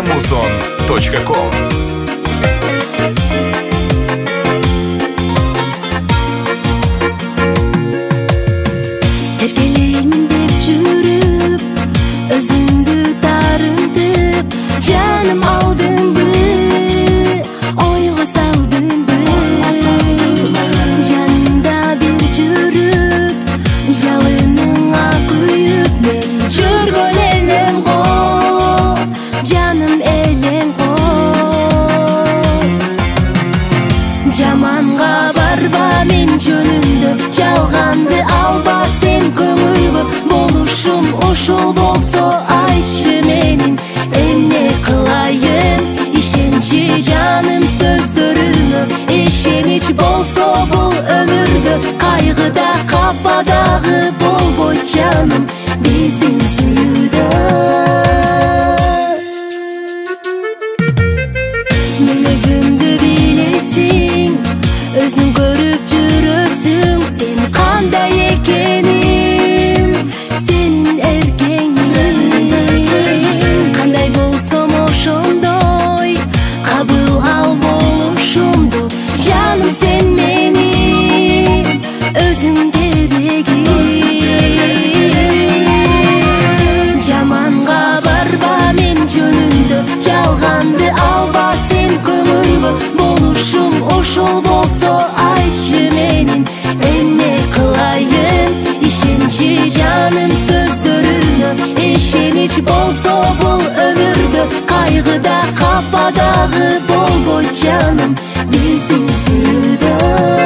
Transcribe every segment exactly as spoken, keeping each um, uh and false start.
muzon точка ком. Erkeleymin dep жүрүп, өзүңдү тарынтып, жаным алдыңбы, ойго салдыңбы, жанымда бир жүрүп, жалыныңа күйүп, мен жүргөн элем го, жаным элем го. Жаманга барба мен жөнүндө, жалганды алба сен көңүлгө, болушум ушул болсо айтчы менин эмне кылайын. Ишенчи жаным сөздөрүмө, ишенич болсо бул өмүрдө, кайгыда кападагы болбойт жаным биздин сүйүүдө. Мен өзүмдү билесиң, өзүң көрүп жүрөсүң, сен кандай экеним, сенин эркеңим. Кандай болсом ошондой кабыл ал болушумду, жаным сен менин өзүң керегим. Жаманга барба мен жөнүндө, жалганды алба сен көңүлгө, болушум ушул болсо айтчы менин эмне кылайын. Ишенчи жаным сөздөрүмө, ишенич болсо бул өмүрдө, кайгыда кападагы болбойт жаным биздин сүйүүдө.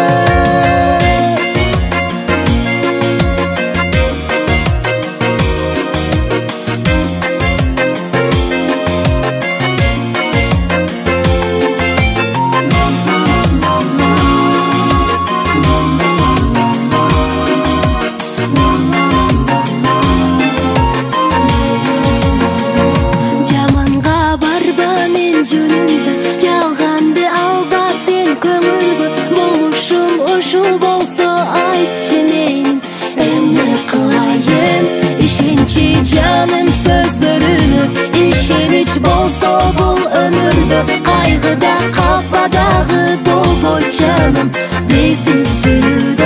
Жөнүндө, жалганды алба сен көңүлгө, болушум ушул болсо айтчы менин эмне кылайын. Ишенчи жаным сөздөрүмө, ишенич болсо бул өмүрдө, кайгыда кападагы болбойт жаным биздин сүйүүдө.